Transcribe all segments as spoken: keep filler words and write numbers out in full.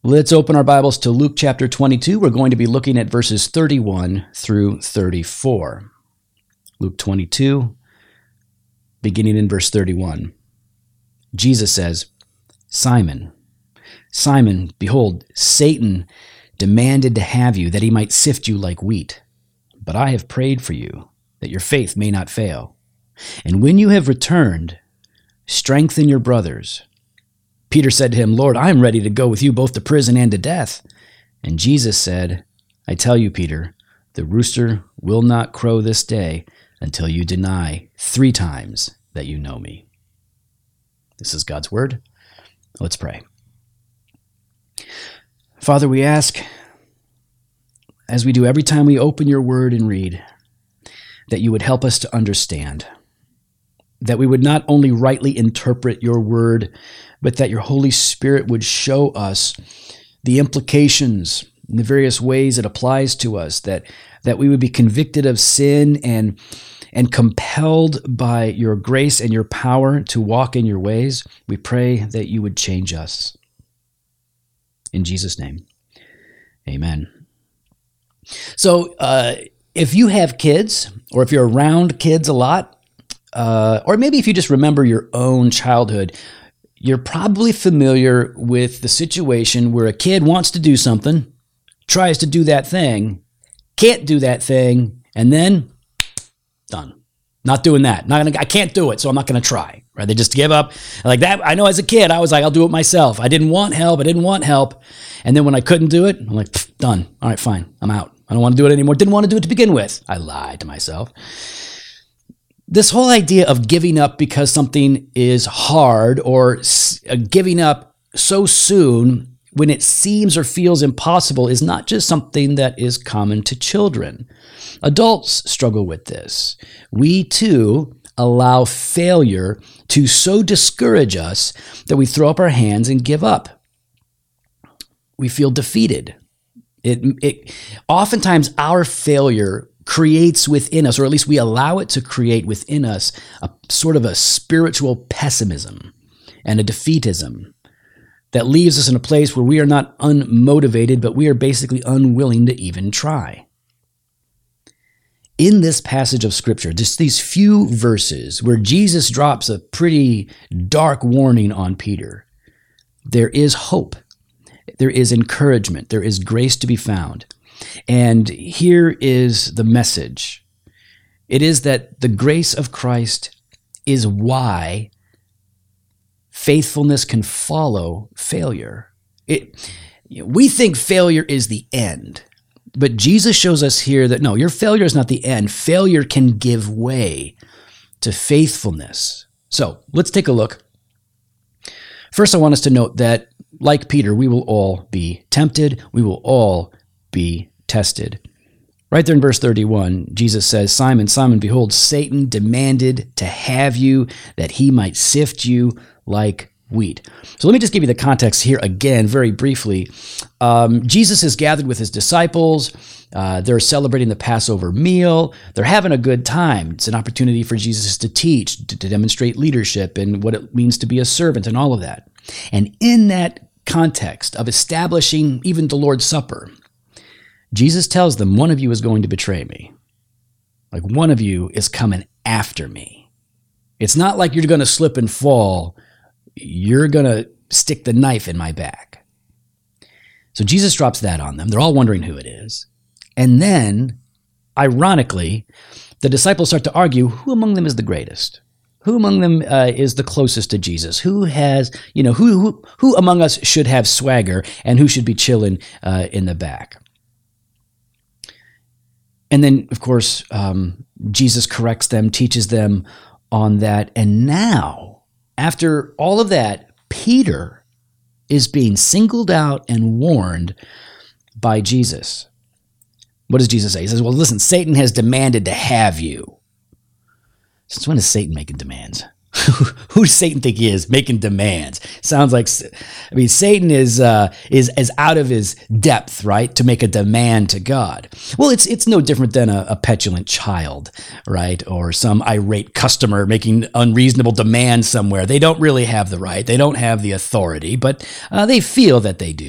Let's open our Bibles to Luke chapter twenty-two. We're going to be looking at verses thirty-one through thirty-four. Luke twenty-two, beginning in verse thirty-one. Jesus says, Simon, Simon, behold, Satan demanded to have you, that he might sift you like wheat. But I have prayed for you, that your faith may not fail. And when you have returned, strengthen your brothers. Peter said to him, Lord, I am ready to go with you both to prison and to death. And Jesus said, I tell you, Peter, the rooster will not crow this day until you deny three times that you know me. This is God's word. Let's pray. Father, we ask, as we do every time we open your word and read, that you would help us to understand, that we would not only rightly interpret your word, but that your Holy Spirit would show us the implications in the various ways it applies to us, that, that we would be convicted of sin and, and compelled by your grace and your power to walk in your ways. We pray that you would change us. In Jesus' name, amen. So uh, if you have kids, or if you're around kids a lot, uh, or maybe if you just remember your own childhood, you're probably familiar with the situation where a kid wants to do something, tries to do that thing, can't do that thing, and then done. Not doing that. Not gonna, I can't do it, so I'm not going to try. Right? They just give up. Like that. I know as a kid, I was like, I'll do it myself. I didn't want help. I didn't want help. And then when I couldn't do it, I'm like, done. All right, fine. I'm out. I don't want to do it anymore. Didn't want to do it to begin with. I lied to myself. This whole idea of giving up because something is hard, or giving up so soon when it seems or feels impossible, is not just something that is common to children. Adults struggle with this. We too allow failure to so discourage us that we throw up our hands and give up. We feel defeated. It, it oftentimes our failure creates within us, or at least we allow it to create within us, a sort of a spiritual pessimism and a defeatism that leaves us in a place where we are not unmotivated, but we are basically unwilling to even try. In this passage of Scripture, just these few verses where Jesus drops a pretty dark warning on Peter, there is hope, there is encouragement, there is grace to be found. And here is the message. It is that the grace of Christ is why faithfulness can follow failure. It, we think failure is the end, but Jesus shows us here that no, your failure is not the end. Failure can give way to faithfulness. So let's take a look. First, I want us to note that, like Peter, we will all be tempted. We will all be tested. Right there in verse thirty-one, Jesus says, Simon, Simon, behold, Satan demanded to have you, that he might sift you like wheat. So let me just give you the context here again, very briefly. Um, Jesus is gathered with his disciples. Uh, they're celebrating the Passover meal. They're having a good time. It's an opportunity for Jesus to teach, to, to demonstrate leadership and what it means to be a servant and all of that. And in that context of establishing even the Lord's Supper, Jesus tells them, one of you is going to betray me. Like one of you is coming after me. It's not like you're going to slip and fall. You're going to stick the knife in my back. So Jesus drops that on them. They're all wondering who it is. And then, ironically, the disciples start to argue, who among them is the greatest? Who among them uh, is the closest to Jesus? Who has, you know, who who, who among us should have swagger and who should be chilling uh, in the back? And then, of course, um, Jesus corrects them, teaches them on that. And now, after all of that, Peter is being singled out and warned by Jesus. What does Jesus say? He says, well, listen, Satan has demanded to have you. Since when is Satan making demands? Who does Satan think he is making demands? Sounds like, I mean, Satan is uh, is is out of his depth, right, to make a demand to God. Well, it's it's no different than a, a petulant child, right, or some irate customer making unreasonable demands somewhere. They don't really have the right. They don't have the authority, but uh, they feel that they do.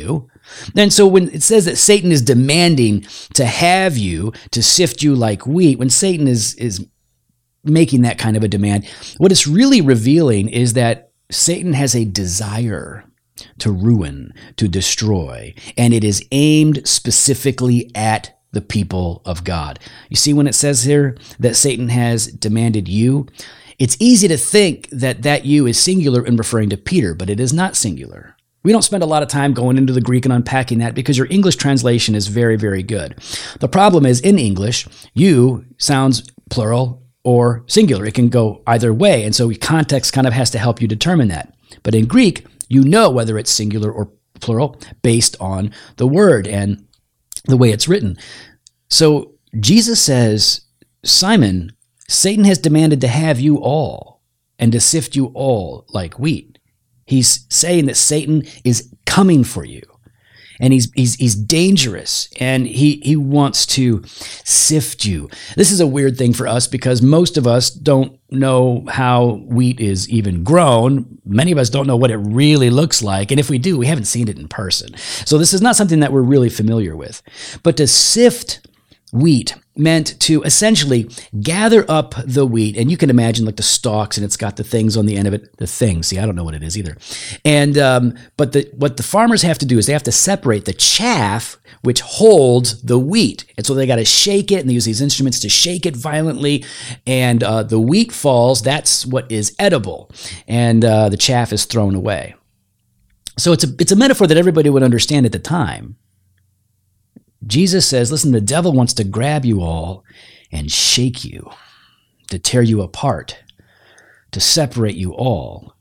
And so when it says that Satan is demanding to have you, to sift you like wheat, when Satan is, is making that kind of a demand, what it's really revealing is that Satan has a desire to ruin, to destroy, and it is aimed specifically at the people of God. You see, when it says here that Satan has demanded you, it's easy to think that that you is singular in referring to Peter, but it is not singular. We don't spend a lot of time going into the Greek and unpacking that because your English translation is very, very good. The problem is in English, you sounds plural or singular. It can go either way. And so context kind of has to help you determine that. But in Greek, you know whether it's singular or plural based on the word and the way it's written. So Jesus says, Simon, Satan has demanded to have you all and to sift you all like wheat. He's saying that Satan is coming for you, and he's he's he's dangerous, and he he wants to sift you. This is a weird thing for us because most of us don't know how wheat is even grown. Many of us don't know what it really looks like, and if we do, we haven't seen it in person. So this is not something that we're really familiar with. But to sift wheat meant to essentially gather up the wheat, and you can imagine like the stalks, and it's got the things on the end of it. The things, see, I don't know what it is either. And um, but the, what the farmers have to do is they have to separate the chaff, which holds the wheat, and so they got to shake it, and they use these instruments to shake it violently, and uh, the wheat falls. That's what is edible, and uh, the chaff is thrown away. So it's a it's a metaphor that everybody would understand at the time. Jesus says, listen, the devil wants to grab you all and shake you, to tear you apart, to separate you all.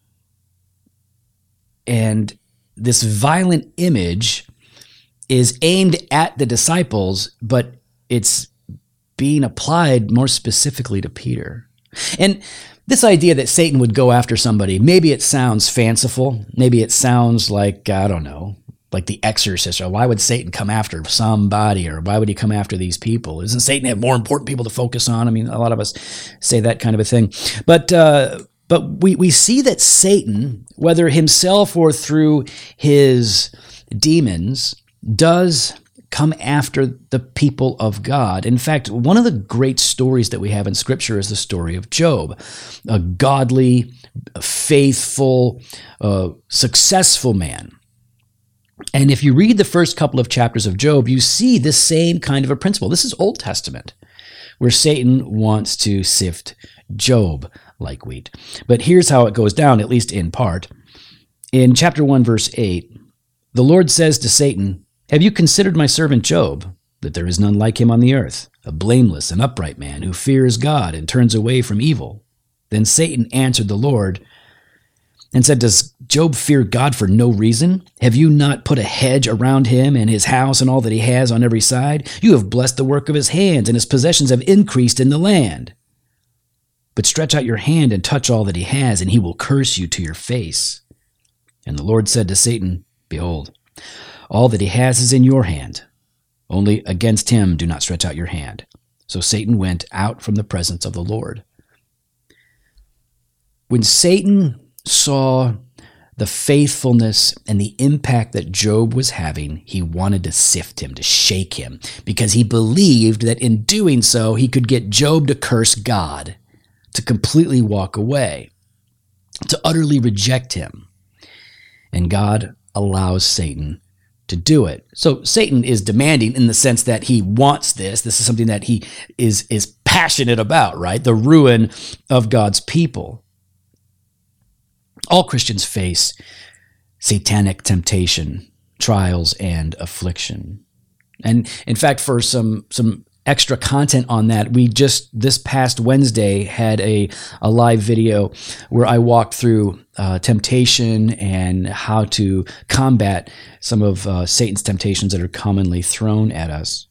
And this violent image is aimed at the disciples, but it's being applied more specifically to Peter. And this idea that Satan would go after somebody, maybe it sounds fanciful. Maybe it sounds like, I don't know, like The Exorcist, or why would Satan come after somebody, or why would he come after these people? Doesn't Satan have more important people to focus on? I mean, a lot of us say that kind of a thing. But uh, but we, we see that Satan, whether himself or through his demons, does come after the people of God. In fact, one of the great stories that we have in Scripture is the story of Job, a godly, faithful, uh, successful man. And if you read the first couple of chapters of Job, you see this same kind of a principle. This is Old Testament, where Satan wants to sift Job like wheat. But here's how it goes down, at least in part. In chapter one, verse eight, the Lord says to Satan, "Have you considered my servant Job, that there is none like him on the earth, a blameless and upright man who fears God and turns away from evil?" Then Satan answered the Lord and said, "Does Job fear God for no reason? Have you not put a hedge around him and his house and all that he has on every side? You have blessed the work of his hands, and his possessions have increased in the land. But stretch out your hand and touch all that he has, and he will curse you to your face." And the Lord said to Satan, "Behold, all that he has is in your hand. Only against him do not stretch out your hand." So Satan went out from the presence of the Lord. When Satan saw the faithfulness and the impact that Job was having, he wanted to sift him, to shake him, because he believed that in doing so, he could get Job to curse God, to completely walk away, to utterly reject him. And God allows Satan to do it. So Satan is demanding in the sense that he wants this. This is something that he is, is passionate about, right? The ruin of God's people. All Christians face satanic temptation, trials, and affliction. And in fact, for some some extra content on that, we just this past Wednesday had a, a live video where I walked through uh, temptation and how to combat some of uh, Satan's temptations that are commonly thrown at us.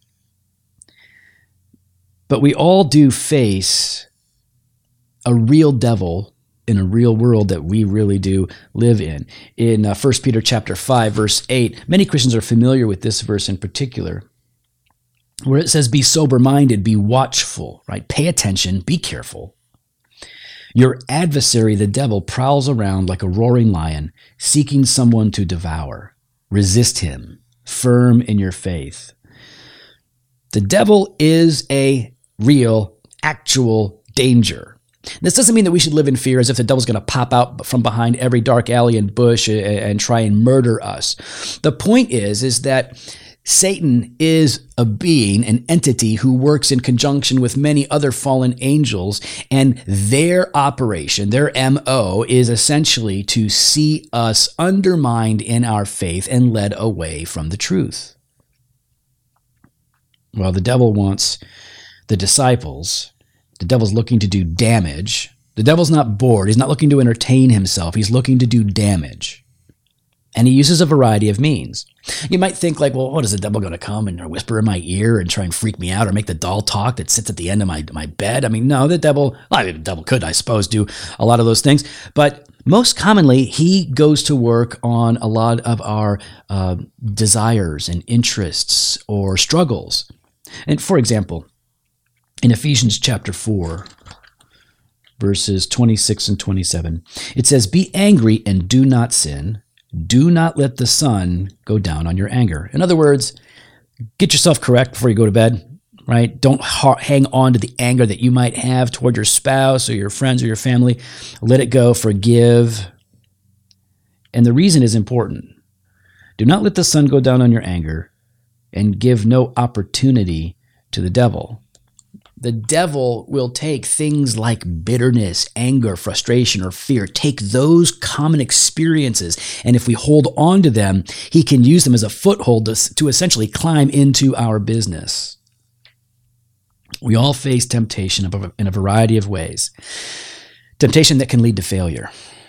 But we all do face a real devil in a real world that we really do live in. In uh, First Peter chapter five, verse eight, many Christians are familiar with this verse in particular, where it says, "Be sober-minded, be watchful," right? Pay attention, be careful. "Your adversary, the devil, prowls around like a roaring lion, seeking someone to devour. Resist him, firm in your faith. The devil is a real, actual danger. This doesn't mean that we should live in fear as if the devil's going to pop out from behind every dark alley and bush and try and murder us. The point is, is that Satan is a being, an entity who works in conjunction with many other fallen angels, and their operation, their M O, is essentially to see us undermined in our faith and led away from the truth. Well, the devil wants the disciples. The devil's looking to do damage. The devil's not bored. He's not looking to entertain himself. He's looking to do damage. And he uses a variety of means. You might think like, well, what is the devil going to come and whisper in my ear and try and freak me out or make the doll talk that sits at the end of my, my bed? I mean, no, the devil, well, I mean, the devil could, I suppose, do a lot of those things. But most commonly, he goes to work on a lot of our uh, desires and interests or struggles. And for example, in Ephesians chapter four, verses twenty-six and twenty-seven, it says, "Be angry and do not sin. Do not let the sun go down on your anger." In other words, get yourself correct before you go to bed, right? Don't ha- hang on to the anger that you might have toward your spouse or your friends or your family. Let it go. Forgive. And the reason is important. Do not let the sun go down on your anger, and give no opportunity to the devil. The devil will take things like bitterness, anger, frustration, or fear, take those common experiences, and if we hold on to them, he can use them as a foothold to, to essentially climb into our business. We all face temptation in a variety of ways. Temptation that can lead to failure.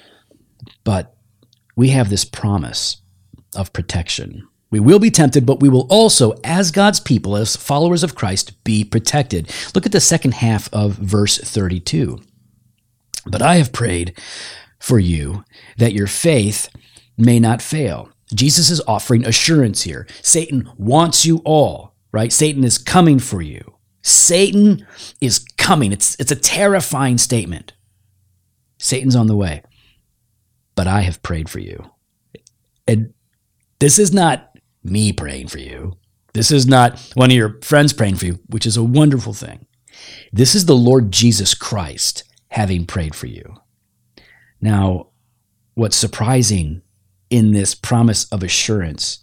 But we have this promise of protection. We will be tempted, but we will also, as God's people, as followers of Christ, be protected. Look at the second half of verse thirty-two. "But I have prayed for you that your faith may not fail." Jesus is offering assurance here. Satan wants you all, right? Satan is coming for you. Satan is coming. It's, it's a terrifying statement. Satan's on the way. But I have prayed for you. And this is not me praying for you. This is not one of your friends praying for you, which is a wonderful thing. This is the Lord Jesus Christ having prayed for you. Now, what's surprising in this promise of assurance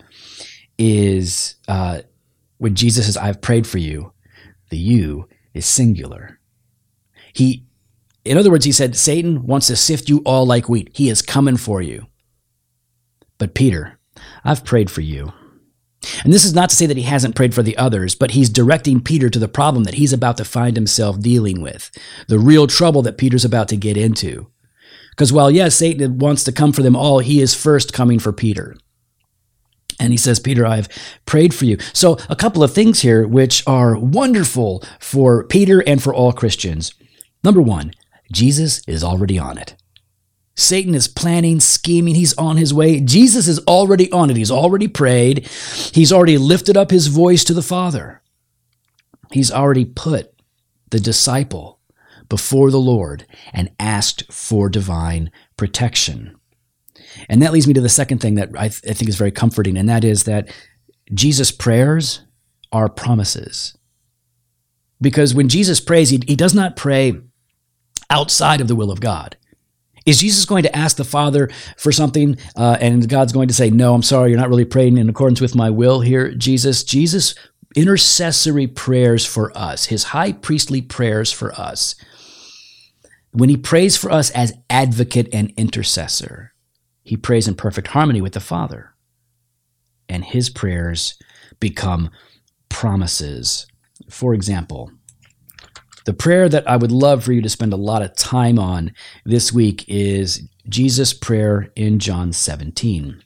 is uh, when Jesus says, "I've prayed for you," the "you" is singular. He, in other words, he said, Satan wants to sift you all like wheat. He is coming for you. But Peter, I've prayed for you. And this is not to say that he hasn't prayed for the others, but he's directing Peter to the problem that he's about to find himself dealing with, the real trouble that Peter's about to get into. Because while, yes, Satan wants to come for them all, he is first coming for Peter. And he says, "Peter, I've prayed for you." So a couple of things here which are wonderful for Peter and for all Christians. Number one, Jesus is already on it. Satan is planning, scheming. He's on his way. Jesus is already on it. He's already prayed. He's already lifted up his voice to the Father. He's already put the disciple before the Lord and asked for divine protection. And that leads me to the second thing that I, th- I think is very comforting, and that is that Jesus' prayers are promises. Because when Jesus prays, he, he does not pray outside of the will of God. Is Jesus going to ask the Father for something uh, and God's going to say, "No, I'm sorry, you're not really praying in accordance with my will here, Jesus"? Jesus' intercessory prayers for us, his high priestly prayers for us, when he prays for us as advocate and intercessor, he prays in perfect harmony with the Father. And his prayers become promises. For example, the prayer that I would love for you to spend a lot of time on this week is Jesus' prayer in John seventeen.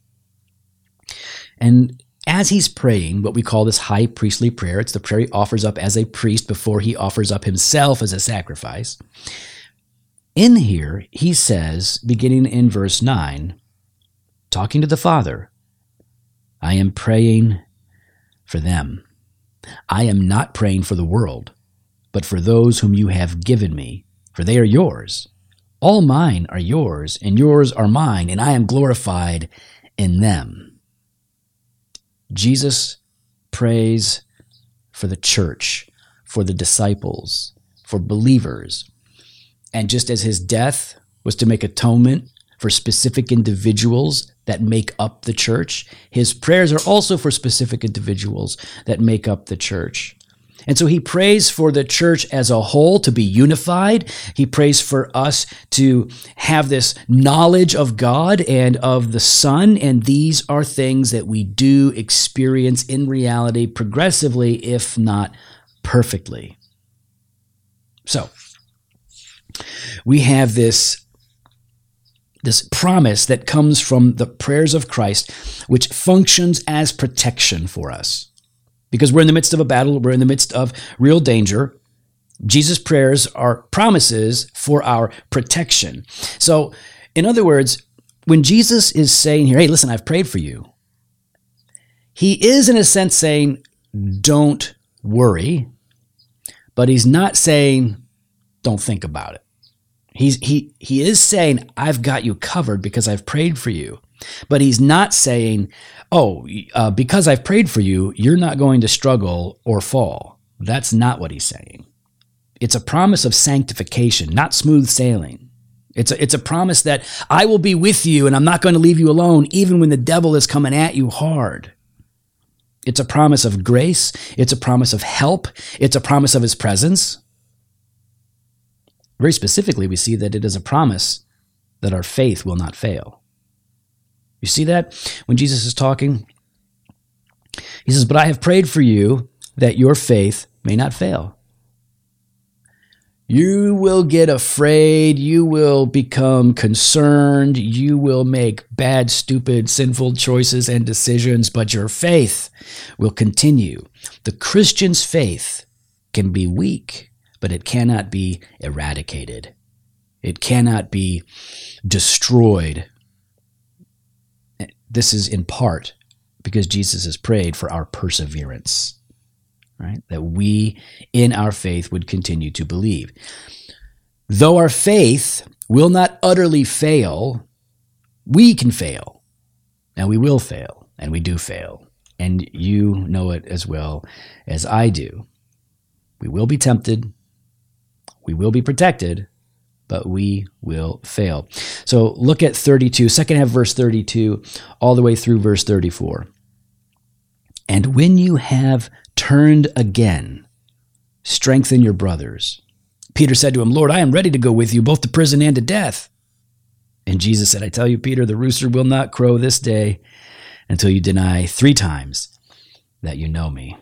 And as he's praying, what we call this high priestly prayer, it's the prayer he offers up as a priest before he offers up himself as a sacrifice. In here, he says, beginning in verse nine, talking to the Father, "I am praying for them. I am not praying for the world, but for those whom you have given me, for they are yours. All mine are yours, and yours are mine, and I am glorified in them." Jesus prays for the church, for the disciples, for believers. And just as his death was to make atonement for specific individuals that make up the church, his prayers are also for specific individuals that make up the church. And so he prays for the church as a whole to be unified. He prays for us to have this knowledge of God and of the Son. And these are things that we do experience in reality progressively, if not perfectly. So we have this, this promise that comes from the prayers of Christ, which functions as protection for us. Because we're in the midst of a battle, we're in the midst of real danger. Jesus' prayers are promises for our protection. So, in other words, when Jesus is saying here, hey, listen, I've prayed for you, he is in a sense saying, don't worry, but he's not saying, don't think about it. He's, he, he is saying, I've got you covered because I've prayed for you. But he's not saying, oh, uh, because I've prayed for you, you're not going to struggle or fall. That's not what he's saying. It's a promise of sanctification, not smooth sailing. It's a, it's a promise that I will be with you and I'm not going to leave you alone even when the devil is coming at you hard. It's a promise of grace. It's a promise of help. It's a promise of his presence. Very specifically, we see that it is a promise that our faith will not fail. You see that when Jesus is talking? He says, but I have prayed for you that your faith may not fail. You will get afraid. You will become concerned. You will make bad, stupid, sinful choices and decisions, but your faith will continue. The Christian's faith can be weak, but it cannot be eradicated. It cannot be destroyed. This is in part because Jesus has prayed for our perseverance, right? That we in our faith would continue to believe. Though our faith will not utterly fail, we can fail. Now we will fail, and we do fail. And you know it as well as I do. We will be tempted. We will be protected, but we will fail. So look at thirty-two, second half verse thirty-two, all the way through verse thirty-four. And when you have turned again, strengthen your brothers. Peter said to him, Lord, I am ready to go with you both to prison and to death. And Jesus said, I tell you, Peter, the rooster will not crow this day until you deny three times that you know me.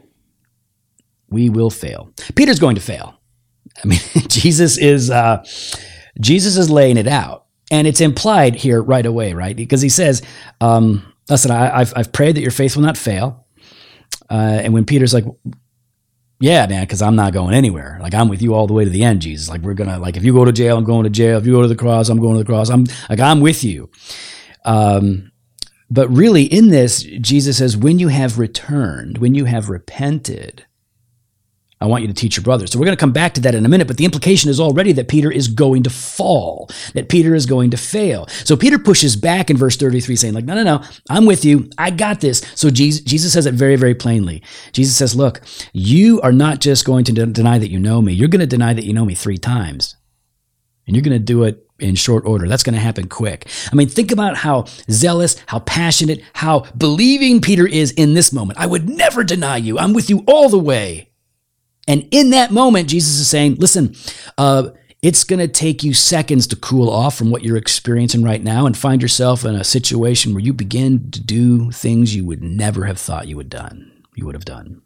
We will fail. Peter's going to fail. I mean, Jesus is uh, Jesus is laying it out, and it's implied here right away, right? Because he says, um, "Listen, I, I've I've prayed that your faith will not fail." Uh, and when Peter's like, "Yeah, man, because I'm not going anywhere. Like I'm with you all the way to the end, Jesus. Like we're gonna like if you go to jail, I'm going to jail. If you go to the cross, I'm going to the cross. I'm like I'm with you." Um, but really, in this, Jesus says, "When you have returned, when you have repented, I want you to teach your brothers." So we're going to come back to that in a minute, but the implication is already that Peter is going to fall, that Peter is going to fail. So Peter pushes back in verse thirty-three saying like, no, no, no, I'm with you. I got this. So Jesus, Jesus says it very, very plainly. Jesus says, look, you are not just going to de- deny that you know me. You're going to deny that you know me three times. And you're going to do it in short order. That's going to happen quick. I mean, think about how zealous, how passionate, how believing Peter is in this moment. I would never deny you. I'm with you all the way. And in that moment, Jesus is saying, listen, uh, it's going to take you seconds to cool off from what you're experiencing right now and find yourself in a situation where you begin to do things you would never have thought you would done. You would have done.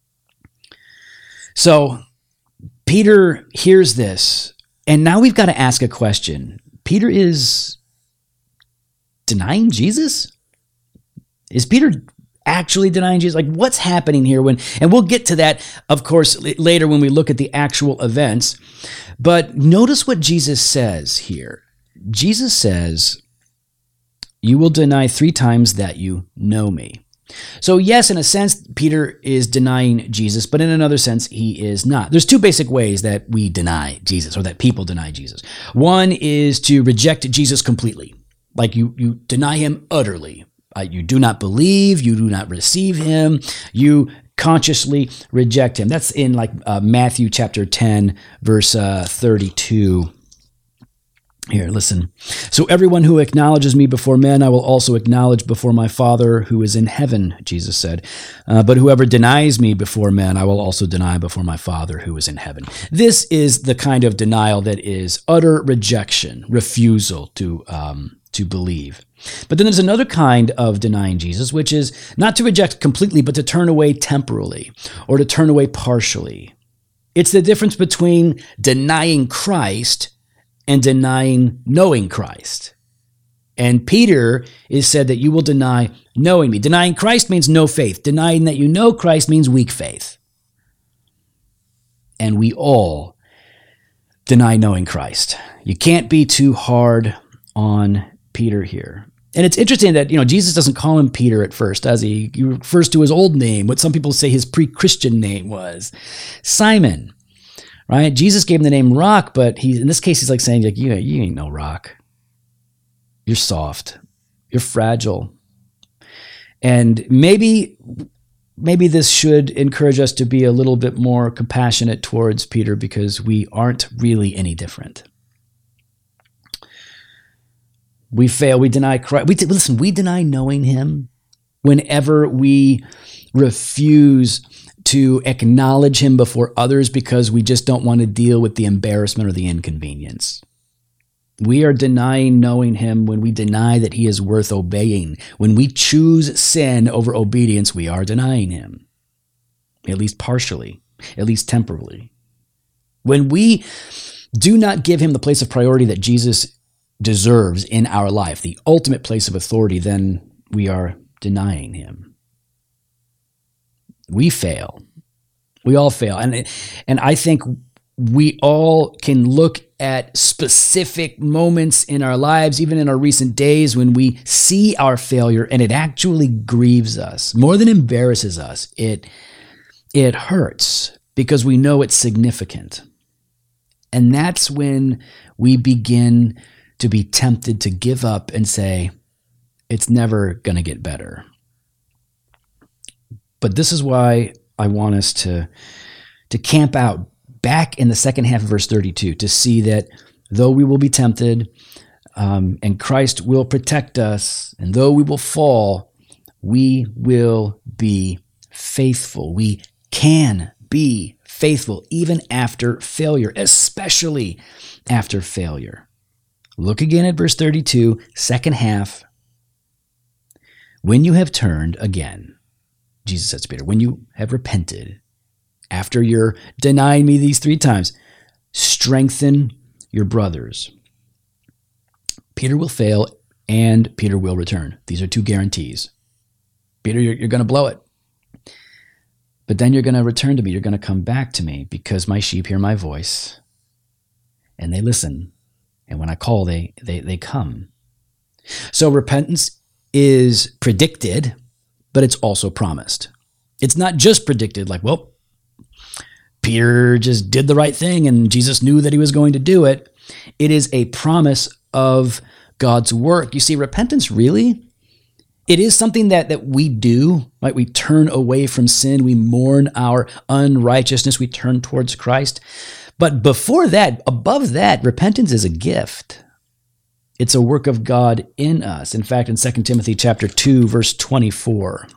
So Peter hears this, and now we've got to ask a question. Peter is denying Jesus? Is Peter actually denying Jesus? Like, what's happening here? When, and we'll get to that, of course, later when we look at the actual events. But notice what Jesus says here. Jesus says, you will deny three times that you know me. So yes, in a sense, Peter is denying Jesus, but in another sense, he is not. There's two basic ways that we deny Jesus, or that people deny Jesus. One is to reject Jesus completely. Like you, you deny him utterly. uh, you do not believe, you do not receive him, you consciously reject him. That's in like uh, Matthew chapter ten, verse uh, thirty-two. Here, listen. So everyone who acknowledges me before men, I will also acknowledge before my Father who is in heaven, Jesus said. Uh, but whoever denies me before men, I will also deny before my Father who is in heaven. This is the kind of denial that is utter rejection, refusal to um, to believe. But then there's another kind of denying Jesus, which is not to reject completely, but to turn away temporally or to turn away partially. It's the difference between denying Christ and denying knowing Christ. And Peter is said that you will deny knowing me. Denying Christ means no faith. Denying that you know Christ means weak faith. And we all deny knowing Christ. You can't be too hard on Peter here. And it's interesting that, you know, Jesus doesn't call him Peter at first, does he? He refers to his old name, what some people say his pre-Christian name was, Simon. Right? Jesus gave him the name Rock, but he, in this case, he's like saying, like, you, you ain't no rock. You're soft. You're fragile. And maybe, maybe this should encourage us to be a little bit more compassionate towards Peter because we aren't really any different. We fail. We deny Christ. We, listen, we deny knowing him whenever we refuse to acknowledge him before others because we just don't want to deal with the embarrassment or the inconvenience. We are denying knowing him when we deny that he is worth obeying. When we choose sin over obedience, we are denying him, at least partially, at least temporarily. When we do not give him the place of priority that Jesus deserves in our life, the ultimate place of authority, then we are denying him. We fail. We all fail. And, and I think we all can look at specific moments in our lives, even in our recent days, when we see our failure and it actually grieves us. More than embarrasses us, it, it hurts because we know it's significant. And that's when we begin to be tempted to give up and say, it's never going to get better. But this is why I want us to, to camp out back in the second half of verse thirty-two to see that though we will be tempted um, and Christ will protect us, and though we will fall, we will be faithful. We can be faithful even after failure, especially after failure. Look again at verse thirty-two, second half. When you have turned again, Jesus said to Peter, when you have repented, after you're denying me these three times, strengthen your brothers. Peter will fail and Peter will return. These are two guarantees. Peter, you're, you're going to blow it. But then you're going to return to me. You're going to come back to me because my sheep hear my voice and they listen. And when I call, they, they, they come. So repentance is predicted, but it's also promised. It's not just predicted like, well, Peter just did the right thing and Jesus knew that he was going to do it. It is a promise of God's work. You see, repentance really, it is something that, that we do, right? We turn away from sin. We mourn our unrighteousness. We turn towards Christ. But before that, above that, repentance is a gift. It's a work of God in us. In fact, in Second Timothy chapter two, verse twenty-four,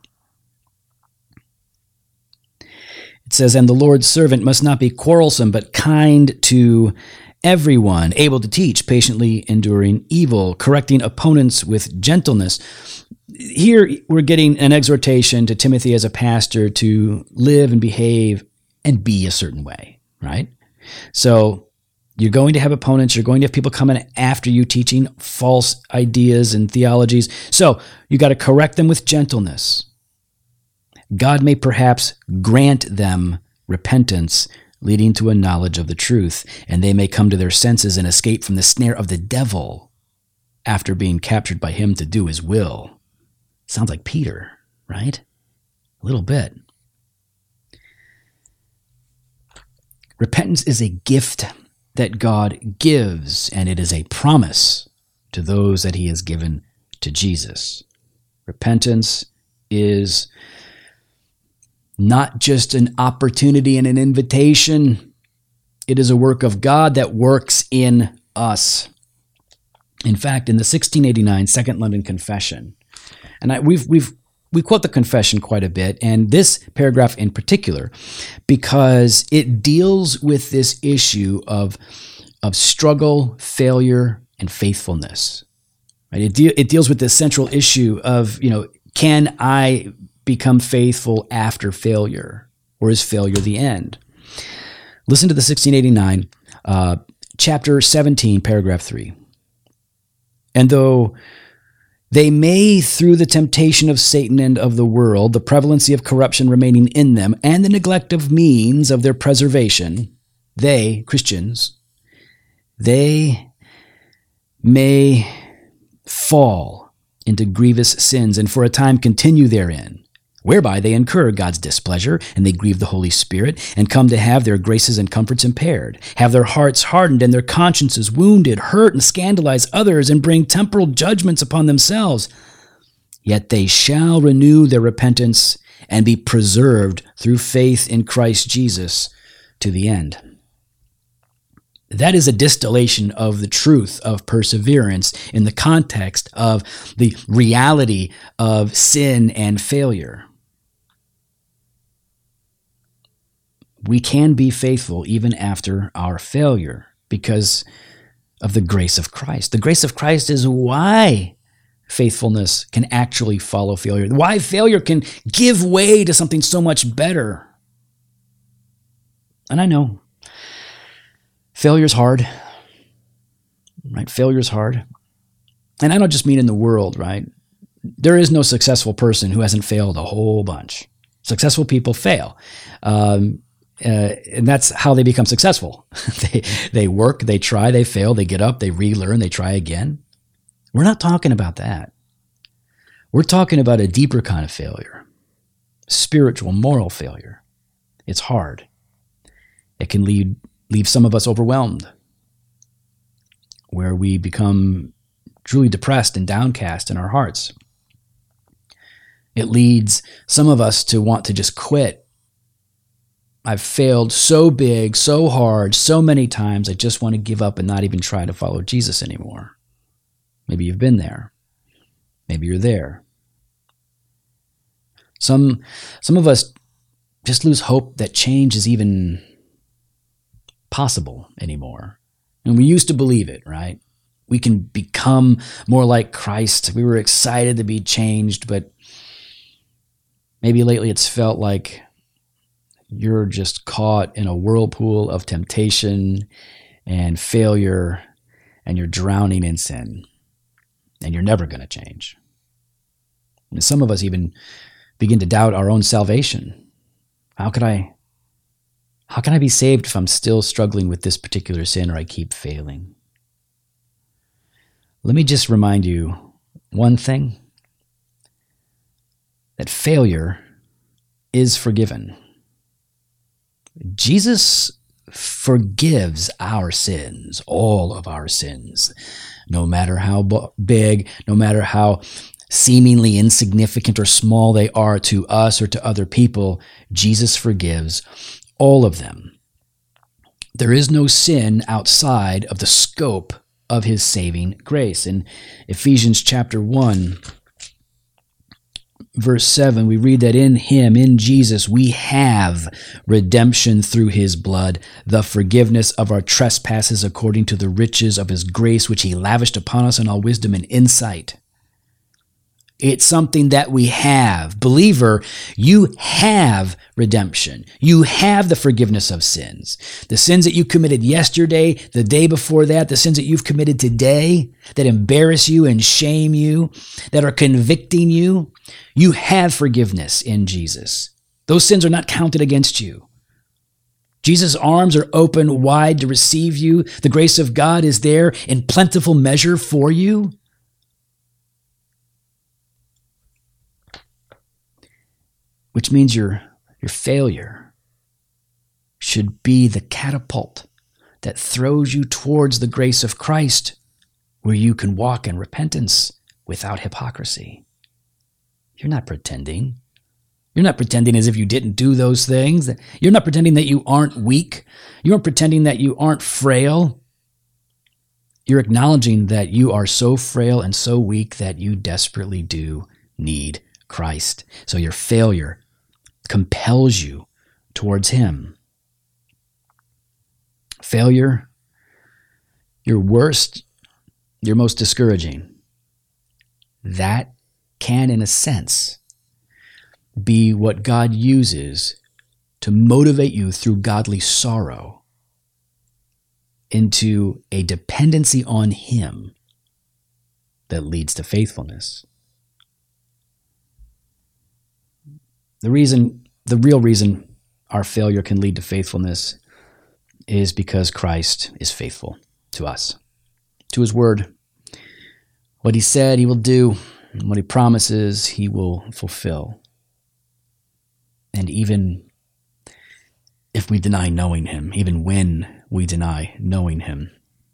it says, and the Lord's servant must not be quarrelsome, but kind to everyone, able to teach, patiently enduring evil, correcting opponents with gentleness. Here we're getting an exhortation to Timothy as a pastor to live and behave and be a certain way, right? So you're going to have opponents. You're going to have people coming after you teaching false ideas and theologies. So you got to correct them with gentleness. God may perhaps grant them repentance, leading to a knowledge of the truth, and they may come to their senses and escape from the snare of the devil after being captured by him to do his will. Sounds like Peter, right? A little bit. Repentance is a gift that God gives, and it is a promise to those that he has given to Jesus. Repentance is not just an opportunity and an invitation. It is a work of God that works in us. In fact, in the sixteen eighty-nine Second London Confession, and I, we've we've we quote the confession quite a bit, and this paragraph in particular, because it deals with this issue of of struggle, failure, and faithfulness. Right? It de- it deals with this central issue of, you know, can I become faithful after failure, or is failure the end? Listen to the sixteen eighty-nine, uh, chapter seventeen, paragraph three. And though they may, through the temptation of Satan and of the world, the prevalency of corruption remaining in them, and the neglect of means of their preservation, they, Christians, they may fall into grievous sins, and for a time continue therein, whereby they incur God's displeasure, and they grieve the Holy Spirit, and come to have their graces and comforts impaired, have their hearts hardened, and their consciences wounded, hurt, and scandalize others, and bring temporal judgments upon themselves. Yet they shall renew their repentance, and be preserved through faith in Christ Jesus to the end. That is a distillation of the truth of perseverance in the context of the reality of sin and failure. We can be faithful even after our failure because of the grace of Christ. The grace of Christ is why faithfulness can actually follow failure, why failure can give way to something so much better. And I know failure's hard, right? Failure's hard. And I don't just mean in the world, right? There is no successful person who hasn't failed a whole bunch. Successful people fail. Um, uh, and that's how they become successful. they, they work, they try, they fail, they get up, they relearn, they try again. We're not talking about that. We're talking about a deeper kind of failure. Spiritual, moral failure. It's hard. It can lead leave some of us overwhelmed, where we become truly depressed and downcast in our hearts. It leads some of us to want to just quit. I've failed so big, so hard, so many times, I just want to give up and not even try to follow Jesus anymore. Maybe you've been there. Maybe you're there. Some, some of us just lose hope that change is even possible anymore. And we used to believe it, right? We can become more like Christ. We were excited to be changed, but maybe lately it's felt like you're just caught in a whirlpool of temptation and failure, and you're drowning in sin, and you're never going to change. And some of us even begin to doubt our own salvation. How could I How can I be saved if I'm still struggling with this particular sin or I keep failing? Let me just remind you one thing, that failure is forgiven. Jesus forgives our sins, all of our sins, no matter how big, no matter how seemingly insignificant or small they are to us or to other people. Jesus forgives all of them. There is no sin outside of the scope of his saving grace. In Ephesians chapter one, verse seven, we read that in him, in Jesus, we have redemption through his blood, the forgiveness of our trespasses according to the riches of his grace, which he lavished upon us in all wisdom and insight. It's something that we have. Believer, you have redemption. You have the forgiveness of sins. The sins that you committed yesterday, the day before that, the sins that you've committed today that embarrass you and shame you, that are convicting you, you have forgiveness in Jesus. Those sins are not counted against you. Jesus' arms are open wide to receive you. The grace of God is there in plentiful measure for you. Which means your, your failure should be the catapult that throws you towards the grace of Christ, where you can walk in repentance without hypocrisy. You're not pretending. You're not pretending as if you didn't do those things. You're not pretending that you aren't weak. You aren't pretending that you aren't frail. You're acknowledging that you are so frail and so weak that you desperately do need Christ. So your failure compels you towards Him. Failure, your worst, your most discouraging, that can, in a sense, be what God uses to motivate you through godly sorrow into a dependency on Him that leads to faithfulness. The reason, the real reason our failure can lead to faithfulness is because Christ is faithful to us, to His word. What He said He will do, and what He promises He will fulfill. And even if we deny knowing Him, even when we deny knowing Him,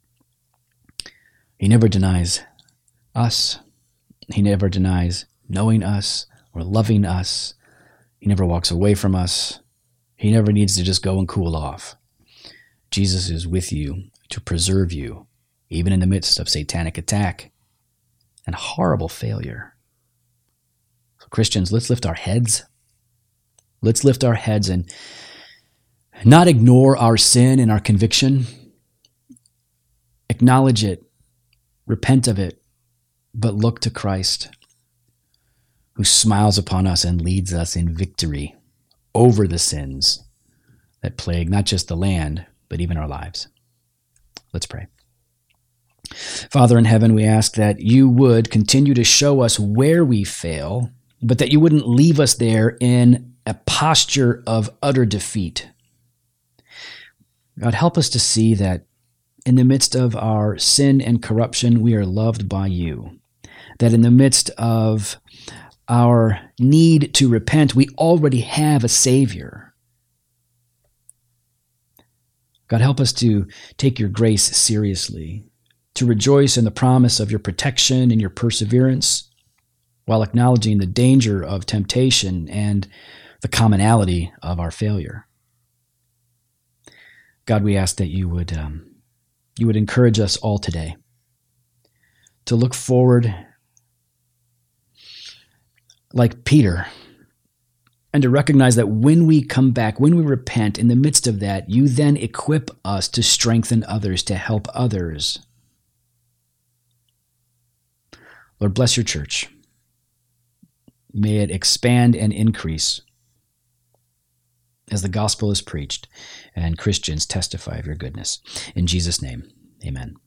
He never denies us. He never denies knowing us or loving us. He never walks away from us. He never needs to just go and cool off. Jesus is with you to preserve you, even in the midst of satanic attack and horrible failure. So Christians, let's lift our heads. Let's lift our heads and not ignore our sin and our conviction. Acknowledge it, repent of it, but look to Christ, who smiles upon us and leads us in victory over the sins that plague not just the land, but even our lives. Let's pray. Father in heaven, we ask that you would continue to show us where we fail, but that you wouldn't leave us there in a posture of utter defeat. God, help us to see that in the midst of our sin and corruption, we are loved by you. That in the midst of our need to repent, we already have a Savior. God, help us to take your grace seriously, to rejoice in the promise of your protection and your perseverance, while acknowledging the danger of temptation and the commonality of our failure. God, we ask that you would um, you would encourage us all today to look forward like Peter, and to recognize that when we come back, when we repent, in the midst of that, you then equip us to strengthen others, to help others. Lord, bless your church. May it expand and increase as the gospel is preached and Christians testify of your goodness. In Jesus' name, amen.